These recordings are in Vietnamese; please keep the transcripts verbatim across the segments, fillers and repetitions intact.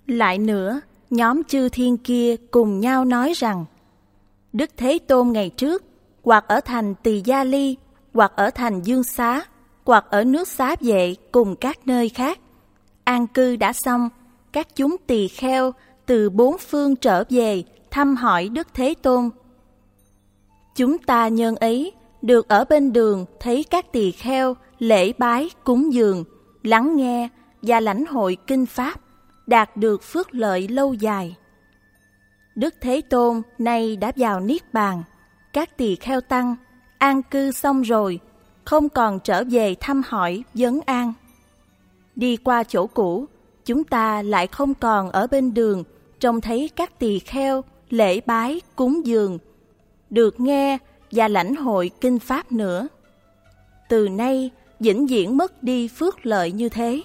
Lại nữa, nhóm chư thiên kia cùng nhau nói rằng: Đức Thế Tôn ngày trước, hoặc ở thành Tỳ Gia Ly, hoặc ở thành Dương Xá, hoặc ở nước Xá Vệ cùng các nơi khác, an cư đã xong, các chúng tỳ kheo từ bốn phương trở về thăm hỏi Đức Thế Tôn. Chúng ta nhân ấy được ở bên đường thấy các tỳ kheo lễ bái cúng dường, lắng nghe và lãnh hội kinh pháp, đạt được phước lợi lâu dài. Đức Thế Tôn nay đã vào Niết Bàn, các tỳ kheo tăng an cư xong rồi, không còn trở về thăm hỏi vấn an. Đi qua chỗ cũ, chúng ta lại không còn ở bên đường trông thấy các tỳ kheo lễ bái cúng dường, được nghe và lãnh hội kinh pháp nữa. Từ nay vĩnh viễn mất đi phước lợi như thế.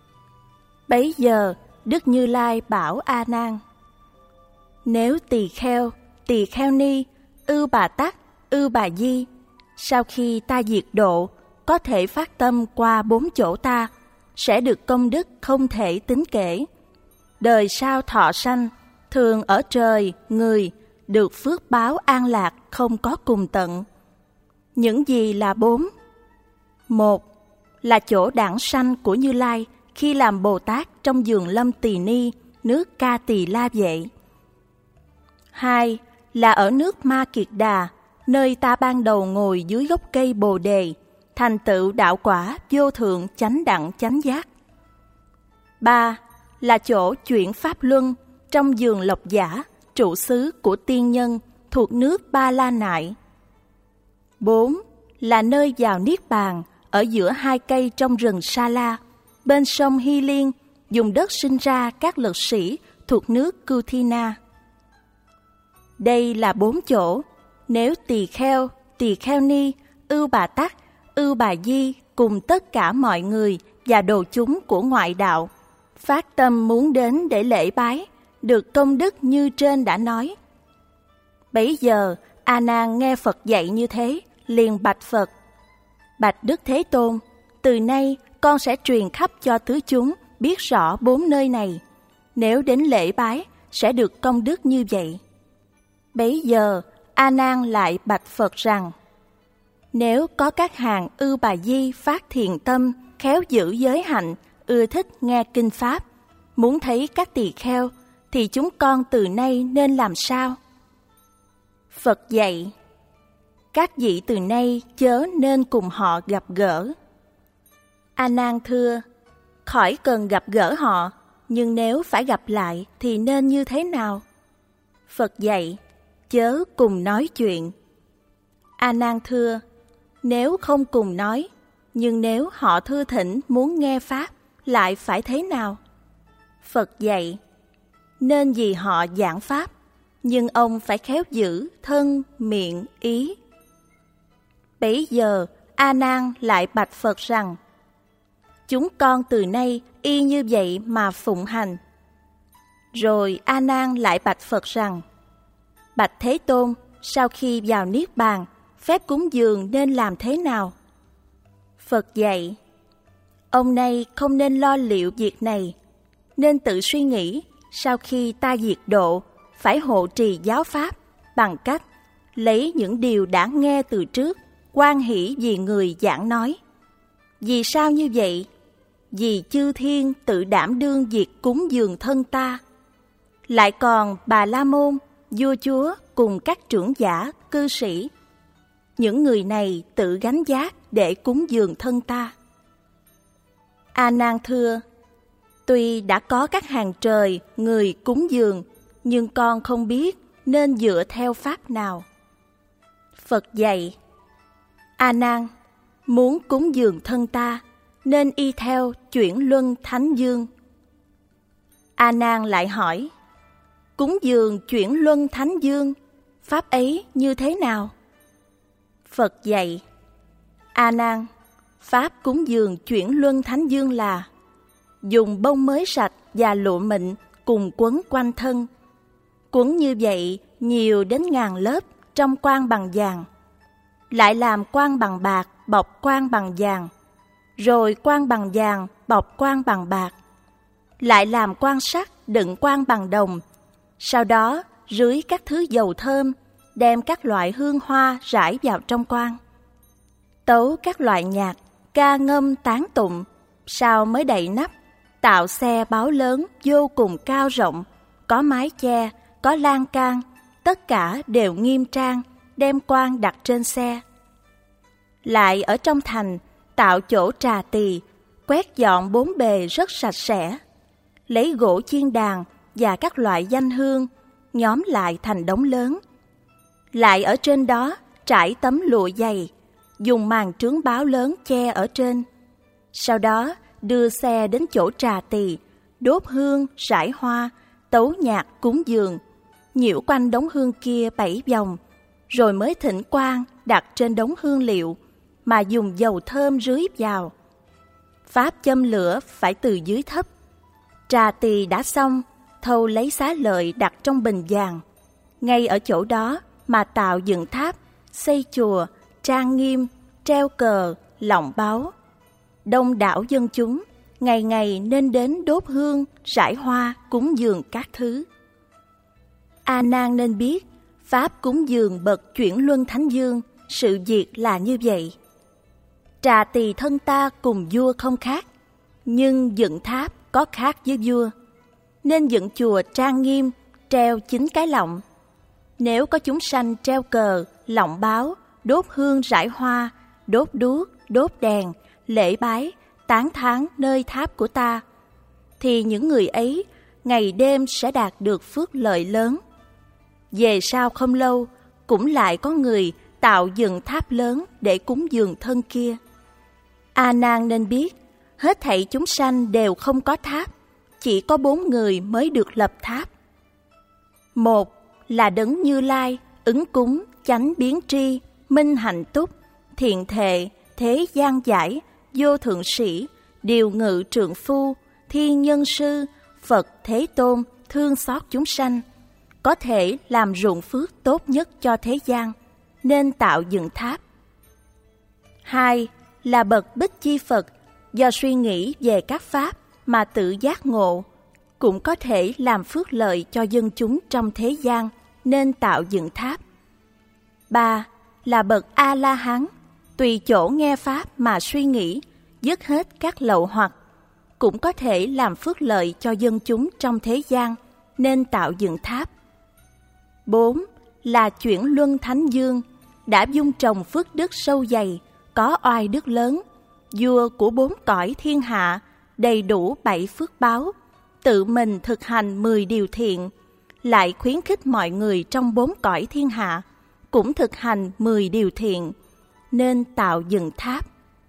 Bấy giờ Đức Như Lai bảo A Nan: Nếu tỳ kheo, tỳ kheo ni, ư bà tắc, ư bà di, sau khi ta diệt độ, có thể phát tâm qua bốn chỗ ta, sẽ được công đức không thể tính kể. Đời sau thọ sanh, thường ở trời, người, được phước báo an lạc không có cùng tận. Những gì là bốn? Một là chỗ đản sanh của Như Lai khi làm Bồ Tát trong vườn Lâm Tỳ Ni, nước Ca Tỳ La Vệ. Hai là ở nước Ma Kiệt Đà, nơi ta ban đầu ngồi dưới gốc cây Bồ Đề, thành tựu đạo quả vô thượng chánh đẳng chánh giác. Ba là chỗ chuyển pháp luân trong vườn Lộc Giả, trụ xứ của tiên nhân thuộc nước Ba La Nại. Bốn là nơi vào Niết Bàn ở giữa hai cây trong rừng Sa La, bên sông Hy Liên, dùng đất sinh ra các lực sĩ thuộc nước Kuthina. Đây là bốn chỗ. Nếu tỳ kheo, tỳ kheo ni, ưu bà tắc, ưu bà di cùng tất cả mọi người và đồ chúng của ngoại đạo phát tâm muốn đến để lễ bái, được công đức như trên đã nói. Bấy giờ A Nan nghe Phật dạy như thế, liền bạch Phật: Bạch Đức Thế Tôn, từ nay con sẽ truyền khắp cho tứ chúng biết rõ bốn nơi này. Nếu đến lễ bái, sẽ được công đức như vậy. Bấy giờ A Nan lại bạch Phật rằng: Nếu có các hàng ư bà di phát thiện tâm, khéo giữ giới hạnh, ưa thích nghe kinh pháp, muốn thấy các tỳ kheo, thì chúng con từ nay nên làm sao? Phật dạy: Các vị từ nay chớ nên cùng họ gặp gỡ. A Nan thưa: Khỏi cần gặp gỡ họ, nhưng nếu phải gặp lại thì nên như thế nào? Phật dạy: Chớ cùng nói chuyện. A Nan thưa: Nếu không cùng nói, nhưng nếu họ thưa thỉnh muốn nghe pháp, lại phải thế nào? Phật dạy: Nên vì họ giảng pháp, nhưng ông phải khéo giữ thân, miệng, ý. Bấy giờ A Nan lại bạch Phật rằng: Chúng con từ nay y như vậy mà phụng hành. Rồi A Nan lại bạch Phật rằng: Bạch Thế Tôn, sau khi vào Niết Bàn, phép cúng dường nên làm thế nào? Phật dạy: Ông nay không nên lo liệu việc này, nên tự suy nghĩ sau khi ta diệt độ, phải hộ trì giáo pháp bằng cách lấy những điều đã nghe từ trước, hoan hỷ vì người giảng nói. Vì sao như vậy? Vì chư thiên tự đảm đương việc cúng dường thân ta. Lại còn Bà La Môn, vua chúa cùng các trưởng giả, cư sĩ. Những người này tự gánh vác để cúng dường thân ta. A Nan thưa: Tuy đã có các hàng trời người cúng dường, nhưng con không biết nên dựa theo pháp nào. Phật dạy: A Nan, muốn cúng dường thân ta, nên y theo chuyển luân thánh dương. A Nan lại hỏi: Cúng dường chuyển luân thánh dương, pháp ấy như thế nào? Phật dạy: A Nan, pháp cúng dường chuyển luân thánh dương là dùng bông mới sạch và lụa mịn cùng quấn quanh thân. Quấn như vậy nhiều đến ngàn lớp trong quan bằng vàng. Lại làm quan bằng bạc bọc quan bằng vàng. Rồi quan bằng vàng bọc quan bằng bạc. Lại làm quan sắt đựng quan bằng đồng. Sau đó rưới các thứ dầu thơm, đem các loại hương hoa rải vào trong quan. Tấu các loại nhạc, ca ngâm tán tụng, sau mới đậy nắp, tạo xe báo lớn vô cùng cao rộng, có mái che, có lan can, tất cả đều nghiêm trang, đem quan đặt trên xe. Lại ở trong thành, tạo chỗ trà tỳ, quét dọn bốn bề rất sạch sẽ, lấy gỗ chiên đàn và các loại danh hương, nhóm lại thành đống lớn. Lại ở trên đó trải tấm lụa dày, dùng màn trướng báo lớn che ở trên. Sau đó đưa xe đến chỗ trà tỳ, đốt hương, rải hoa, tấu nhạc cúng dường, nhiễu quanh đống hương kia bảy vòng, rồi mới thỉnh quan đặt trên đống hương liệu mà dùng dầu thơm rưới vào. Pháp châm lửa phải từ dưới thấp. Trà tỳ đã xong, thâu lấy xá lợi đặt trong bình vàng. Ngay ở chỗ đó mà tạo dựng tháp, xây chùa, trang nghiêm, treo cờ, lọng báo. Đông đảo dân chúng ngày ngày nên đến đốt hương, rải hoa, cúng dường các thứ. A Nan nên biết pháp cúng dường bậc chuyển luân thánh dương, sự việc là như vậy. Trà tỳ thân ta cùng vua không khác, nhưng dựng tháp có khác với vua, nên dựng chùa trang nghiêm, treo chín cái lọng. Nếu có chúng sanh treo cờ, lọng báo, đốt hương rải hoa, đốt đuốc, đốt đèn, lễ bái, tán thán nơi tháp của ta, thì những người ấy ngày đêm sẽ đạt được phước lợi lớn. Về sau không lâu, cũng lại có người tạo dựng tháp lớn để cúng dường thân kia. A Nan nên biết, hết thảy chúng sanh đều không có tháp, chỉ có bốn người mới được lập tháp. Một là Đấng Như Lai, ứng cúng, chánh biến tri, minh hạnh túc, thiện thệ, thế gian giải, vô thượng sĩ, điều ngự trượng phu, thiên nhân sư, Phật Thế Tôn, thương xót chúng sanh, có thể làm ruộng phước tốt nhất cho thế gian, nên tạo dựng tháp. Hai là bậc Bích Chi Phật, do suy nghĩ về các pháp mà tự giác ngộ, cũng có thể làm phước lợi cho dân chúng trong thế gian, nên tạo dựng tháp. Ba là bậc A-la-hán, tùy chỗ nghe pháp mà suy nghĩ, dứt hết các lậu hoặc, cũng có thể làm phước lợi cho dân chúng trong thế gian, nên tạo dựng tháp. Bốn là chuyển luân thánh dương, đã dung trồng phước đức sâu dày, có oai đức lớn, vua của bốn cõi thiên hạ, đầy đủ bảy phước báo, tự mình thực hành mười điều thiện, lại khuyến khích mọi người trong bốn cõi thiên hạ cũng thực hành mười điều thiện, nên tạo dựng tháp.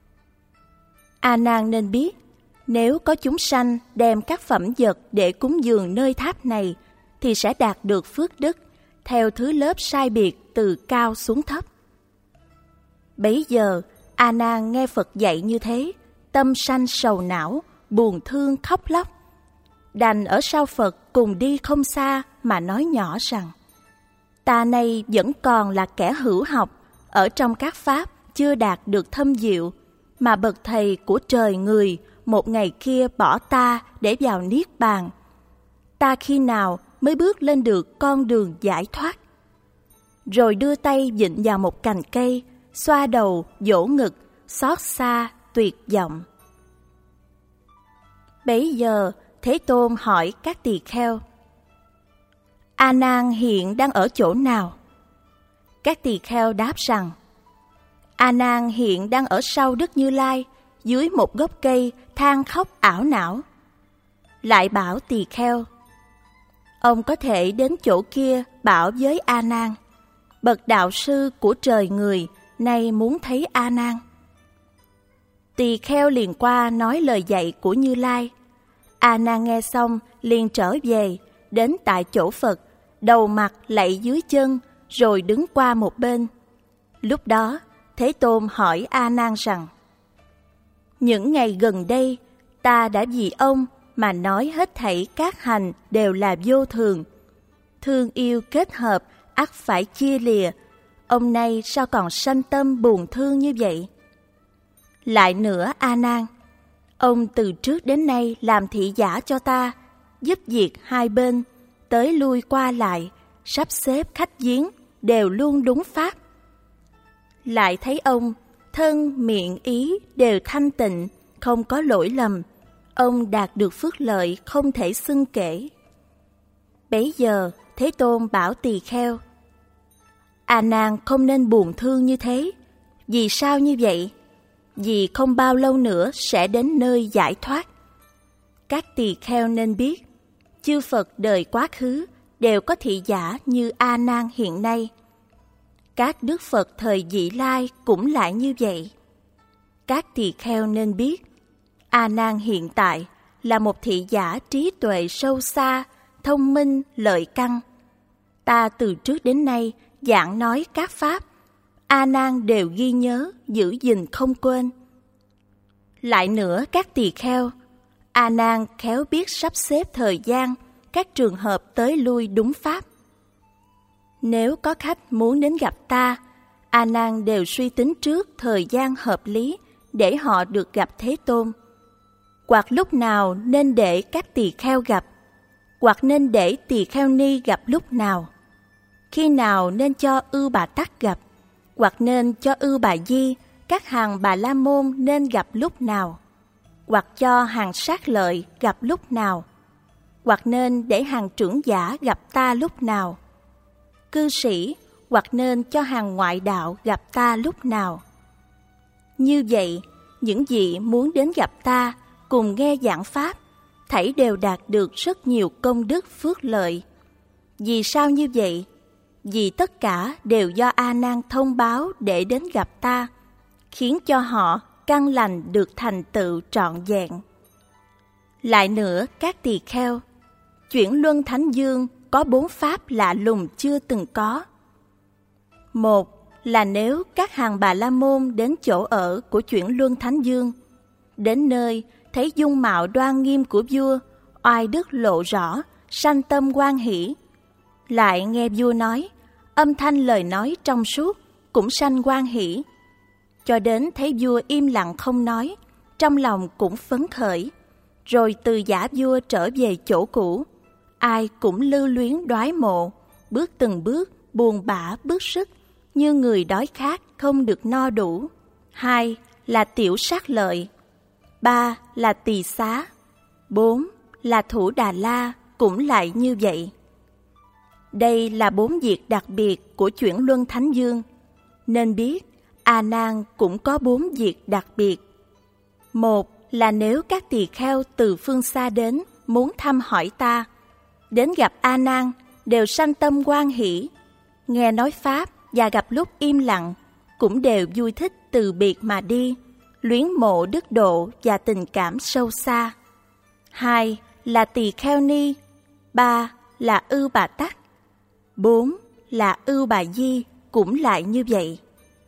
A Nan nên biết, nếu có chúng sanh đem các phẩm vật để cúng dường nơi tháp này, thì sẽ đạt được phước đức theo thứ lớp sai biệt từ cao xuống thấp. Bấy giờ A Nan nghe Phật dạy như thế, tâm sanh sầu não, buồn thương khóc lóc, đành ở sau Phật cùng đi không xa mà nói nhỏ rằng: ta nay vẫn còn là kẻ hữu học, ở trong các pháp chưa đạt được thâm diệu, mà bậc thầy của trời người một ngày kia bỏ ta để vào niết bàn. Ta khi nào mới bước lên được con đường giải thoát? Rồi đưa tay vịn vào một cành cây, xoa đầu, vỗ ngực, xót xa, tuyệt vọng. Bấy giờ Thế Tôn hỏi các tỳ kheo: A Nan hiện đang ở chỗ nào? Các tỳ kheo đáp rằng: A Nan hiện đang ở sau Đức Như Lai, dưới một gốc cây, than khóc ảo não. Lại bảo tỳ kheo: ông có thể đến chỗ kia bảo với A Nan: bậc đạo sư của trời người nay muốn thấy A Nan. Tỳ kheo liền qua nói lời dạy của Như Lai. A Nan nghe xong liền trở về, đến tại chỗ Phật, đầu mặt lạy dưới chân, rồi đứng qua một bên. Lúc đó Thế Tôn hỏi A Nan rằng: những ngày gần đây, ta đã vì ông mà nói hết thảy các hành đều là vô thường. Thương yêu kết hợp ắt phải chia lìa. Ông nay sao còn sanh tâm buồn thương như vậy? Lại nữa A Nan, ông từ trước đến nay làm thị giả cho ta, giúp việc hai bên, tới lui qua lại, sắp xếp khách viếng đều luôn đúng pháp. Lại thấy ông, thân, miệng, ý đều thanh tịnh, không có lỗi lầm. Ông đạt được phước lợi không thể xưng kể. Bấy giờ, Thế Tôn bảo tỳ kheo: A Nan không nên buồn thương như thế. Vì sao như vậy? Vì không bao lâu nữa sẽ đến nơi giải thoát. Các tỳ kheo nên biết, chư Phật đời quá khứ đều có thị giả như A Nan hiện nay. Các đức Phật thời vị lai cũng lại như vậy. Các tỳ kheo nên biết, A Nan hiện tại là một thị giả trí tuệ sâu xa, thông minh, lợi căn. Ta từ trước đến nay giảng nói các pháp, A Nan đều ghi nhớ, giữ gìn không quên. Lại nữa các tỳ kheo, A Nan khéo biết sắp xếp thời gian, các trường hợp tới lui đúng pháp. Nếu có khách muốn đến gặp ta, A Nan đều suy tính trước thời gian hợp lý để họ được gặp Thế Tôn. Hoặc lúc nào nên để các tỳ kheo gặp, hoặc nên để tỳ kheo ni gặp lúc nào. Khi nào nên cho Ưu Bà Tắc gặp, hoặc nên cho Ưu Bà Di, các hàng Bà La Môn nên gặp lúc nào, hoặc cho hàng Sát Lợi gặp lúc nào, hoặc nên để hàng trưởng giả gặp ta lúc nào, cư sĩ, hoặc nên cho hàng ngoại đạo gặp ta lúc nào. Như vậy, những vị muốn đến gặp ta cùng nghe giảng pháp, thảy đều đạt được rất nhiều công đức phước lợi. Vì sao như vậy? Vì tất cả đều do A Nan thông báo để đến gặp ta, khiến cho họ căn lành được thành tựu trọn vẹn. Lại nữa các tỳ kheo, chuyển luân thánh dương có bốn pháp lạ lùng chưa từng có. Một là nếu các hàng Bà La Môn đến chỗ ở của chuyển luân thánh dương, đến nơi thấy dung mạo đoan nghiêm của vua, oai đức lộ rõ, sanh tâm hoan hỷ. Lại nghe vua nói, âm thanh lời nói trong suốt, cũng sanh hoan hỷ. Cho đến thấy vua im lặng không nói, trong lòng cũng phấn khởi. Rồi từ giả vua trở về chỗ cũ, ai cũng lưu luyến đoái mộ, bước từng bước buồn bã bức sức, như người đói khát không được no đủ. Hai là tiểu sát lợi. Ba là tỳ xá. Bốn là thủ Đà La cũng lại như vậy. Đây là bốn việc đặc biệt của chuyển luân thánh dương. Nên biết, A Nan cũng có bốn việc đặc biệt. Một là nếu các tỳ kheo từ phương xa đến muốn thăm hỏi ta, đến gặp A Nan đều sanh tâm hoan hỷ, nghe nói pháp và gặp lúc im lặng cũng đều vui thích từ biệt mà đi, luyến mộ đức độ và tình cảm sâu xa. Hai là tỳ kheo ni. Ba là Ưu Bà Tắc. Bốn là Ưu Bà Di cũng lại như vậy.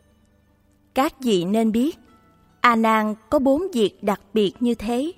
Các vị nên biết, A Nan có bốn việc đặc biệt như thế.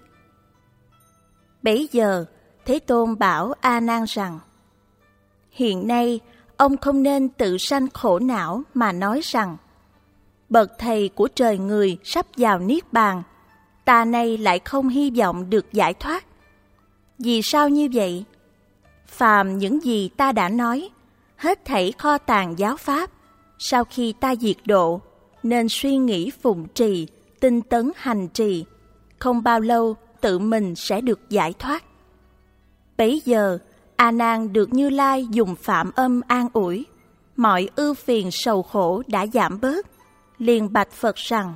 Bấy giờ, Thế Tôn bảo A Nan rằng, hiện nay ông không nên tự sanh khổ não mà nói rằng, bậc thầy của trời người sắp vào niết bàn, ta nay lại không hy vọng được giải thoát. Vì sao như vậy? Phàm những gì ta đã nói, hết thảy kho tàng giáo pháp, sau khi ta diệt độ, nên suy nghĩ phụng trì, tinh tấn hành trì, không bao lâu tự mình sẽ được giải thoát. Bấy giờ, A Nan được Như Lai dùng phạm âm an ủi, mọi ưu phiền sầu khổ đã giảm bớt, liền bạch Phật rằng,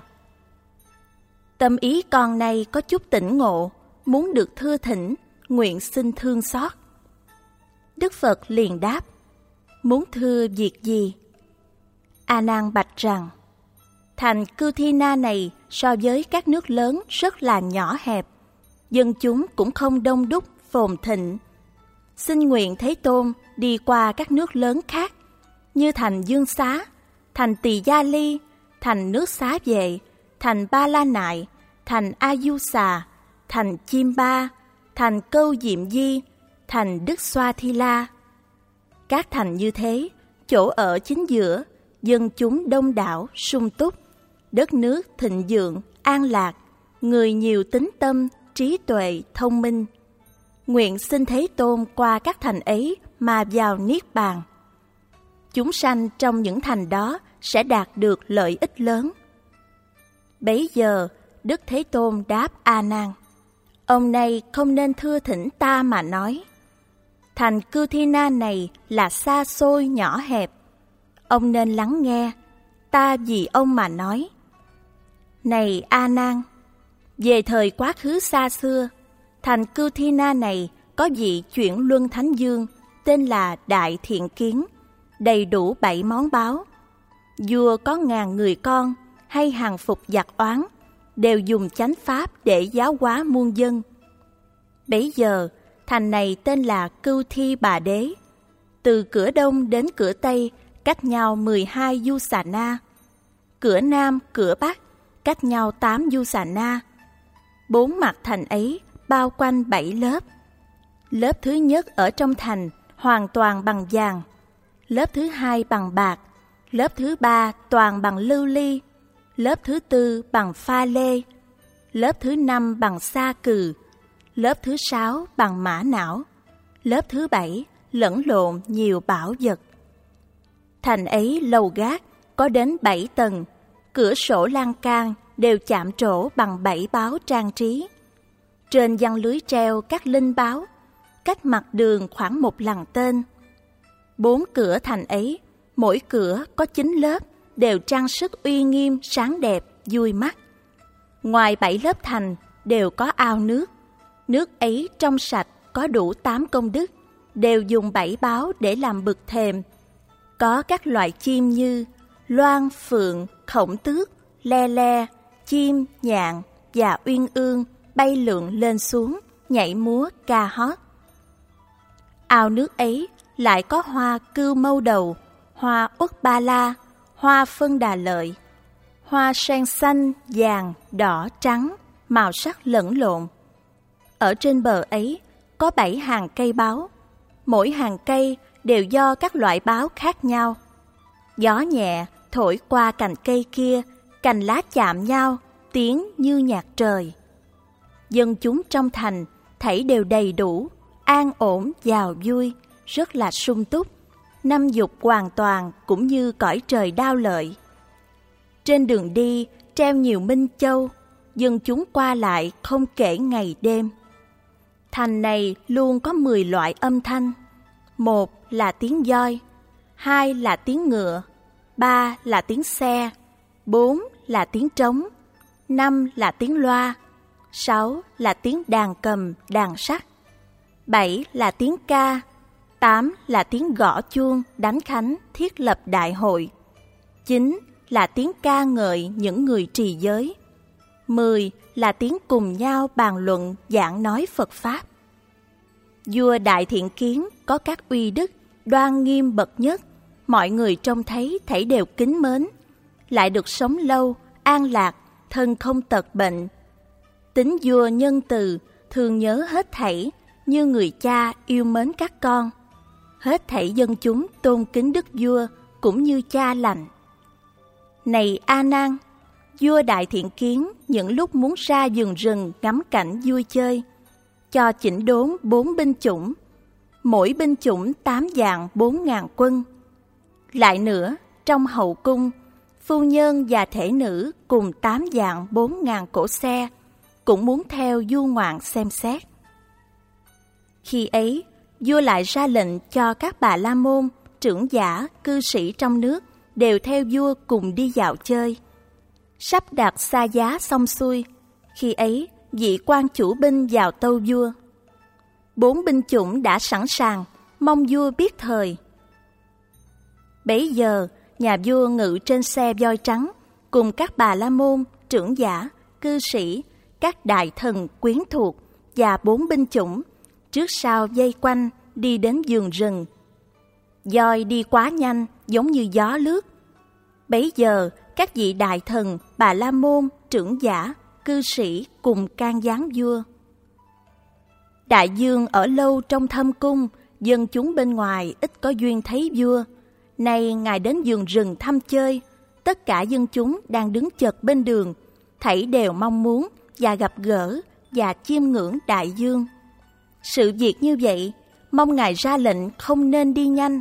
tâm ý con nay có chút tỉnh ngộ, muốn được thưa thỉnh, nguyện xin thương xót. Đức Phật liền đáp, muốn thưa việc gì? A Nan bạch rằng, thành Cư Thi Na này so với các nước lớn rất là nhỏ hẹp, dân chúng cũng không đông đúc, phồn thịnh. Xin nguyện Thế Tôn đi qua các nước lớn khác, như thành Dương Xá, thành Tỳ Gia Ly, thành nước Xá Vệ, thành Ba La Nại, thành A Du Xà, thành Chim Ba, thành Câu Diệm Di, thành Đức Xoa Thi La. Các thành như thế, chỗ ở chính giữa, dân chúng đông đảo, sung túc, đất nước thịnh vượng, an lạc, người nhiều tín tâm, trí tuệ, thông minh. nguyện xin Thế Tôn qua các thành ấy mà vào Niết Bàn. Chúng sanh trong những thành đó sẽ đạt được lợi ích lớn. Bấy giờ, Đức Thế Tôn đáp A Nan: Ông này không nên thưa thỉnh ta mà nói. Thành Cư Thi Na này là xa xôi nhỏ hẹp. Ông nên lắng nghe, ta vì ông mà nói. Này A Nan, về thời quá khứ xa xưa, thành Cư Thi Na này có vị chuyển luân thánh dương tên là Đại Thiện Kiến, đầy đủ bảy món báo. Vua có ngàn người con hay hàng phục giặc oán, đều dùng chánh pháp để giáo hóa muôn dân. Bấy giờ, thành này tên là Cưu Thi Bà Đế. Từ cửa đông đến cửa tây cách nhau mười hai du xà na. Cửa nam, cửa bắc cách nhau tám du xà na. Bốn mặt thành ấy bao quanh bảy lớp. Lớp thứ nhất ở trong thành hoàn toàn bằng vàng. Lớp thứ hai bằng bạc. Lớp thứ ba toàn bằng lưu ly. Lớp thứ tư bằng pha lê. Lớp thứ năm bằng sa cừ. Lớp thứ sáu bằng mã não. Lớp thứ bảy lẫn lộn nhiều bảo vật. Thành ấy lầu gác có đến bảy tầng, cửa sổ lan can đều chạm trổ bằng bảy báo trang trí. Trên giăng lưới treo các linh báo, cách mặt đường khoảng một lằn tên. Bốn cửa thành ấy, mỗi cửa có chín lớp, đều trang sức uy nghiêm, sáng đẹp, vui mắt. Ngoài bảy lớp thành đều có ao nước. Nước ấy trong sạch, có đủ tám công đức, đều dùng bảy báo để làm bực thềm. Có các loại chim như loan, phượng, khổng tước, le le, chim, nhạn và uyên ương bay lượn lên xuống, nhảy múa, ca hót. Ao nước ấy lại có hoa cưu mâu đầu, hoa uất ba la, hoa phân đà lợi, hoa sen xanh, vàng, đỏ, trắng, màu sắc lẫn lộn. Ở trên bờ ấy có bảy hàng cây báo, mỗi hàng cây đều do các loại báo khác nhau. Gió nhẹ thổi qua cành cây kia, cành lá chạm nhau, tiếng như nhạc trời. Dân chúng trong thành thảy đều đầy đủ, an ổn, giàu vui, rất là sung túc. Năm dục hoàn toàn cũng như cõi trời đao lợi. Trên đường đi treo nhiều minh châu, dân chúng qua lại không kể ngày đêm. Thành này luôn có mười loại âm thanh. Một là tiếng voi, hai là tiếng ngựa, ba là tiếng xe, bốn là tiếng trống, năm là tiếng loa, sáu là tiếng đàn cầm, đàn sắt, bảy là tiếng ca, tám là tiếng gõ chuông, đánh khánh, thiết lập đại hội, chín là tiếng ca ngợi những người trì giới, mười là tiếng cùng nhau bàn luận giảng nói Phật Pháp. Vua Đại Thiện Kiến có các uy đức, đoan nghiêm bậc nhất, mọi người trông thấy thảy đều kính mến, lại được sống lâu, an lạc, thân không tật bệnh. Tính vua nhân từ, thường nhớ hết thảy, như người cha yêu mến các con. Hết thảy dân chúng tôn kính đức vua, cũng như cha lành. Này A Nan, vua Đại Thiện Kiến những lúc muốn ra vườn rừng ngắm cảnh vui chơi, cho chỉnh đốn bốn binh chủng, mỗi binh chủng tám vạn bốn ngàn quân. Lại nữa, trong hậu cung, phu nhân và thể nữ cùng tám vạn bốn ngàn cỗ xe, cũng muốn theo du ngoạn xem xét. Khi ấy, vua lại ra lệnh cho các bà la môn, trưởng giả, cư sĩ trong nước đều theo vua cùng đi dạo chơi. Sắp đặt xa giá xong xuôi, khi ấy vị quan chủ binh vào tâu vua. Bốn binh chủng đã sẵn sàng, mong vua biết thời. Bấy giờ, nhà vua ngự trên xe voi trắng, cùng các bà la môn, trưởng giả, cư sĩ, các đại thần quyến thuộc và bốn binh chủng, trước sau vây quanh đi đến vườn rừng. Voi đi quá nhanh, giống như gió lướt. Bấy giờ, các vị đại thần, bà la môn, trưởng giả, cư sĩ cùng can gián vua. Đại vương ở lâu trong thâm cung, dân chúng bên ngoài ít có duyên thấy vua. Nay ngài đến vườn rừng thăm chơi, tất cả dân chúng đang đứng chật bên đường, thảy đều mong muốn và gặp gỡ và chiêm ngưỡng đại vương. Sự việc như vậy, mong ngài ra lệnh không nên đi nhanh.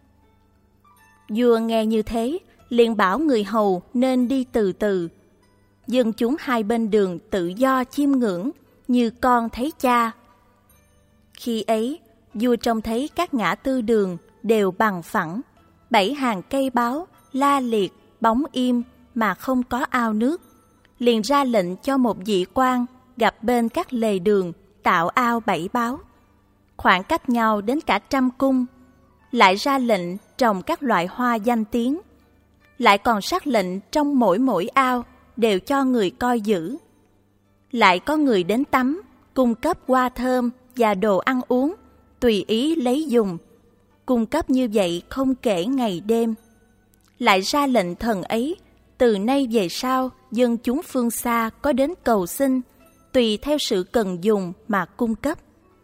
Vua nghe như thế, liền bảo người hầu nên đi từ từ. Dân chúng hai bên đường tự do chiêm ngưỡng, như con thấy cha. Khi ấy, vua trông thấy các ngã tư đường đều bằng phẳng, bảy hàng cây báo, la liệt, bóng im mà không có ao nước. Liền ra lệnh cho một vị quan gặp bên các lề đường tạo ao bảy báo, khoảng cách nhau đến cả trăm cung. Lại ra lệnh trồng các loại hoa danh tiếng. Lại còn sắc lệnh trong mỗi mỗi ao đều cho người coi giữ. Lại có người đến tắm, cung cấp hoa thơm và đồ ăn uống, tùy ý lấy dùng. Cung cấp như vậy không kể ngày đêm. Lại ra lệnh thần ấy, từ nay về sau, dân chúng phương xa có đến cầu xin, tùy theo sự cần dùng mà cung cấp.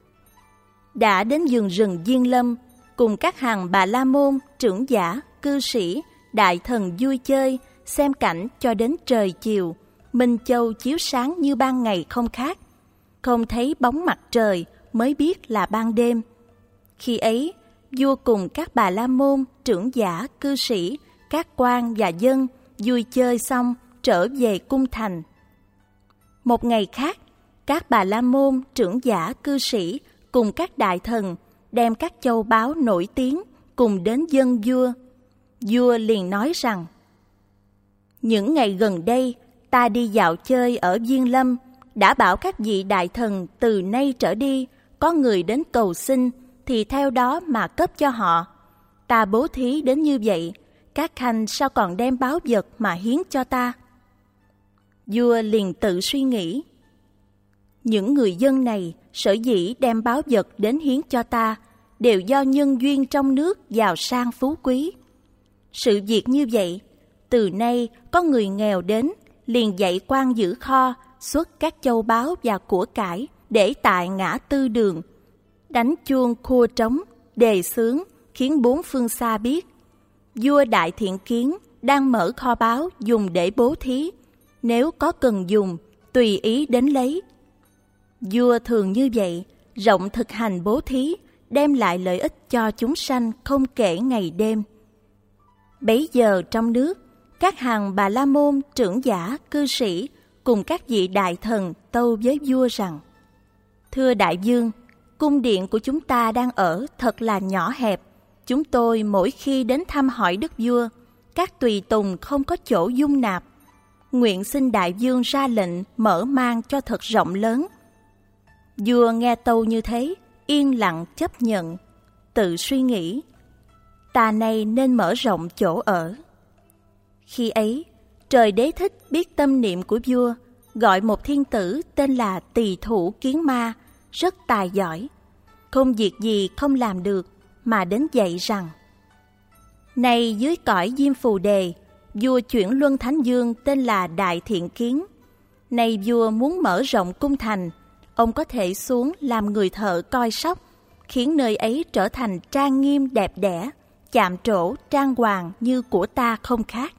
Đã đến vườn rừng Diên Lâm, cùng các hàng Bà La Môn, trưởng giả, cư sĩ, đại thần vui chơi, xem cảnh cho đến trời chiều, minh châu chiếu sáng như ban ngày không khác. Không thấy bóng mặt trời mới biết là ban đêm. Khi ấy, vua cùng các Bà La Môn, trưởng giả, cư sĩ, các quan và dân vui chơi xong trở về cung thành. Một ngày khác, các Bà La Môn, trưởng giả, cư sĩ cùng các đại thần đem các châu báu nổi tiếng cùng đến dâng vua. Vua liền nói rằng: những ngày gần đây, ta đi dạo chơi ở Diên Lâm, đã bảo các vị đại thần từ nay trở đi, có người đến cầu xin thì theo đó mà cấp cho họ. Ta bố thí đến như vậy, các khanh sao còn đem báu vật mà hiến cho ta? Vua liền tự suy nghĩ: những người dân này sở dĩ đem báu vật đến hiến cho ta đều do nhân duyên trong nước giàu sang phú quý. Sự việc như vậy, từ nay có người nghèo đến, liền dạy quan giữ kho, xuất các châu báu và của cải để tại ngã tư đường, đánh chuông khua trống, đề xướng, khiến bốn phương xa biết vua Đại Thiện Kiến đang mở kho báu dùng để bố thí, nếu có cần dùng, tùy ý đến lấy. Vua thường như vậy, rộng thực hành bố thí, đem lại lợi ích cho chúng sanh không kể ngày đêm. Bấy giờ trong nước, các hàng Bà La Môn, trưởng giả, cư sĩ cùng các vị đại thần tâu với vua rằng: thưa đại vương, cung điện của chúng ta đang ở thật là nhỏ hẹp. Chúng tôi mỗi khi đến thăm hỏi đức vua, các tùy tùng không có chỗ dung nạp. Nguyện xin đại vương ra lệnh mở mang cho thật rộng lớn. Vua nghe tâu như thế, yên lặng chấp nhận, tự suy nghĩ: ta nay nên mở rộng chỗ ở. Khi ấy, Trời Đế Thích biết tâm niệm của vua, gọi một thiên tử tên là Tỳ Thủ Kiến Ma, rất tài giỏi, không việc gì không làm được, mà đến dạy rằng: này dưới cõi Diêm Phù Đề, vua chuyển luân thánh vương tên là Đại Thiện Kiến. Nay vua muốn mở rộng cung thành, ông có thể xuống làm người thợ coi sóc, khiến nơi ấy trở thành trang nghiêm đẹp đẽ, chạm trổ trang hoàng như của ta không khác.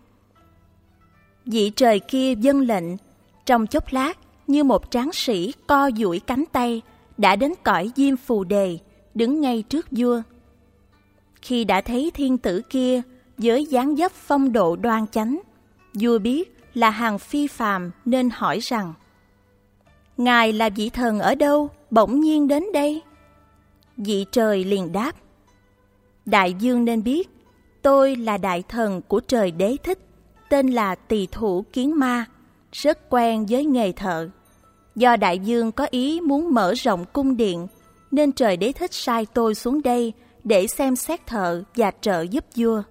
Vị trời kia vâng lệnh, trong chốc lát như một tráng sĩ co duỗi cánh tay đã đến cõi Diêm Phù Đề, đứng ngay trước vua. Khi đã thấy thiên tử kia với dáng dấp phong độ đoan chánh, vua biết là hàng phi phàm nên hỏi rằng: ngài là vị thần ở đâu bỗng nhiên đến đây? Vị trời liền đáp: đại vương nên biết, tôi là đại thần của Trời Đế Thích, tên là Tỳ Thủ Kiến Ma, rất quen với nghề thợ. Do đại vương có ý muốn mở rộng cung điện, nên Trời Đế Thích sai tôi xuống đây để xem xét thợ và trợ giúp vua.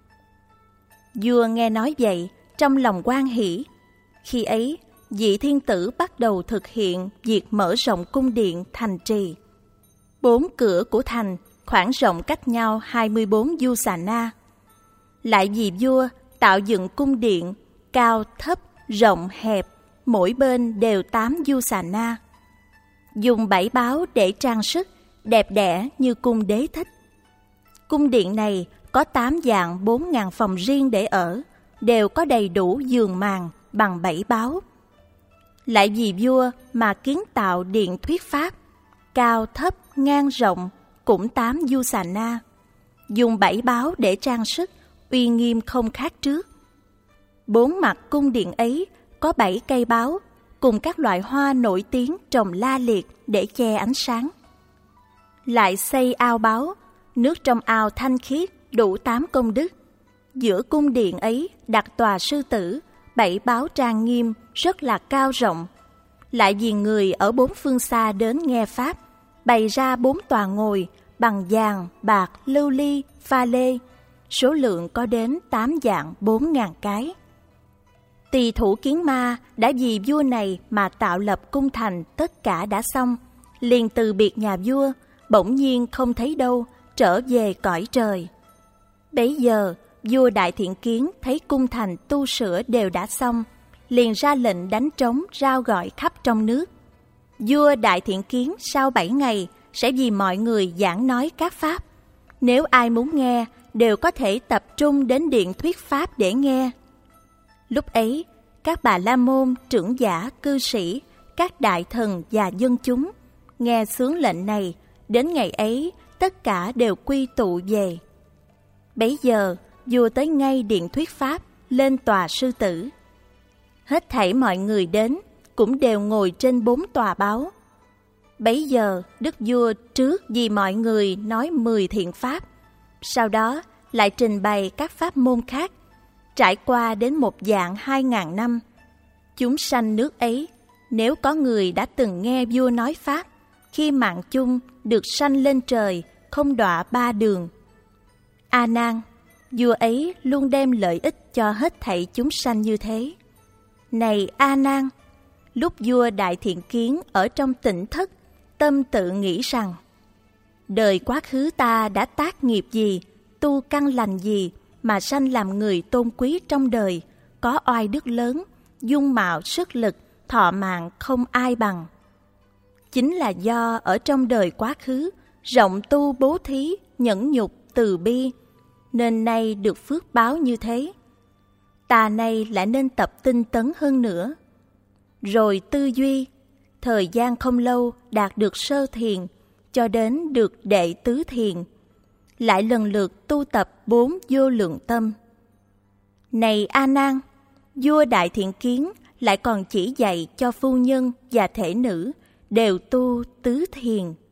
Vua nghe nói vậy, trong lòng hoan hỉ. Khi ấy, vị thiên tử bắt đầu thực hiện việc mở rộng cung điện thành trì. Bốn cửa của thành khoảng rộng cách nhau hai mươi bốn du xà na. Lại vì vua tạo dựng cung điện cao thấp, rộng hẹp, mỗi bên đều tám du xà na. Dùng bảy báo để trang sức, đẹp đẽ như cung Đế Thích. Cung điện này có tám dạng bốn ngàn phòng riêng để ở, đều có đầy đủ giường màn bằng bảy báo. Lại vì vua mà kiến tạo điện thuyết pháp, cao thấp, ngang rộng cũng tám Yusana, dùng bảy báo để trang sức, uy nghiêm không khác trước. Bốn mặt cung điện ấy có bảy cây báo cùng các loại hoa nổi tiếng trồng la liệt để che ánh sáng. Lại xây ao báo, nước trong ao thanh khiết đủ tám công đức. Giữa cung điện ấy đặt tòa sư tử, bảy báo trang nghiêm rất là cao rộng. Lại vì người ở bốn phương xa đến nghe pháp, bày ra bốn tòa ngồi bằng vàng, bạc, lưu ly, pha lê, số lượng có đến tám vạn bốn ngàn cái. Tỳ Thủ Kiến Ma đã vì vua này mà tạo lập cung thành, tất cả đã xong, liền từ biệt nhà vua, bỗng nhiên không thấy đâu, trở về cõi trời. Bấy giờ vua Đại Thiện Kiến thấy cung thành tu sửa đều đã xong, liền ra lệnh đánh trống rao gọi khắp trong nước. Vua Đại Thiện Kiến sau bảy ngày sẽ vì mọi người giảng nói các pháp. Nếu ai muốn nghe, đều có thể tập trung đến điện thuyết pháp để nghe. Lúc ấy, các bà la môn, trưởng giả, cư sĩ, các đại thần và dân chúng nghe xướng lệnh này, đến ngày ấy tất cả đều quy tụ về. Bấy giờ, vua tới ngay điện thuyết pháp, lên tòa sư tử. Hết thảy mọi người đến, cũng đều ngồi trên bốn tòa báo. Bấy giờ, đức vua trước vì mọi người nói mười thiện pháp, sau đó lại trình bày các pháp môn khác, trải qua đến một vạn hai ngàn năm. Chúng sanh nước ấy, nếu có người đã từng nghe vua nói pháp, khi mạng chung được sanh lên trời, không đọa ba đường. A Nan, vua ấy luôn đem lợi ích cho hết thảy chúng sanh như thế. Này A Nan, lúc vua Đại Thiện Kiến ở trong tỉnh thất, tâm tự nghĩ rằng: đời quá khứ ta đã tác nghiệp gì, tu căn lành gì mà sanh làm người tôn quý trong đời, có oai đức lớn, dung mạo sức lực, thọ mạng không ai bằng. Chính là do ở trong đời quá khứ rộng tu bố thí, nhẫn nhục, từ bi, nên nay được phước báo như thế. Ta nay lại nên tập tinh tấn hơn nữa. Rồi tư duy, thời gian không lâu đạt được sơ thiền, cho đến được đệ tứ thiền, lại lần lượt tu tập bốn vô lượng tâm. Này A Nan, vua Đại Thiện Kiến lại còn chỉ dạy cho phu nhân và thể nữ đều tu tứ thiền.